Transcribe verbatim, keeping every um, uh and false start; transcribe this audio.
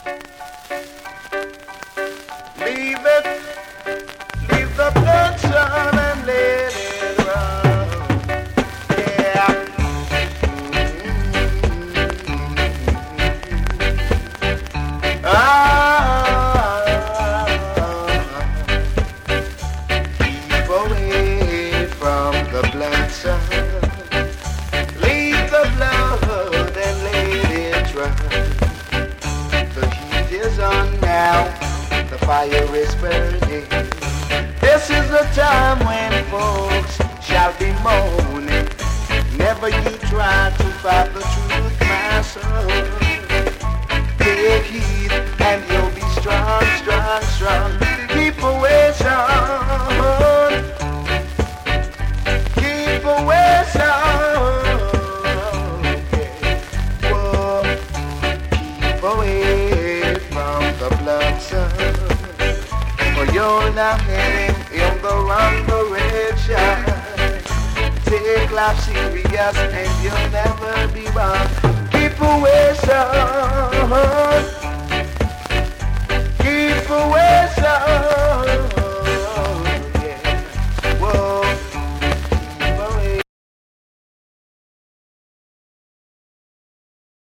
Leave it, leave the bloodshot and let it run. Yeah. Ah, keep away from the bloodshot. Leave the blood and let it run. The heat is on now. The fire is burning. This is the time when folks shall be moaning. Never you try to fight the truth, my son. Take heed and you'll be strong, strong, strong. Keep away, son. Keep away, son. Okay. Whoa. Keep away from the blood, son. For you're now heading in the wrong direction. Take life serious and you'll never be wrong.